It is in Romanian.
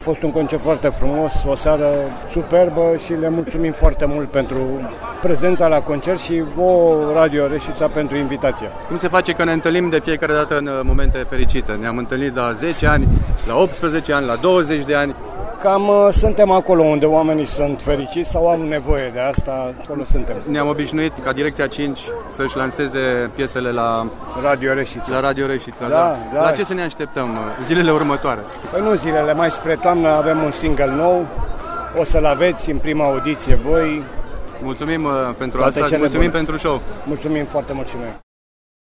fost un concert foarte frumos, o seară superbă și le mulțumim foarte mult pentru prezența la concert și Radio Reșița pentru invitație. Cum se face că ne întâlnim de fiecare dată în momente fericite? Ne-am întâlnit la 10 ani, la 18 ani, la 20 de ani. Cam suntem acolo unde oamenii sunt fericiți sau au nevoie de asta, acolo suntem. Ne-am obișnuit ca Direcția 5 să-și lanseze piesele la Radio Reșița. La Radio Reșița, da. La ce să ne așteptăm zilele următoare? Păi nu zilele, mai spre toamnă avem un single nou, o să-l aveți în prima audiție voi. Mulțumim pentru asta și mulțumim pentru show. Mulțumim foarte mult și noi.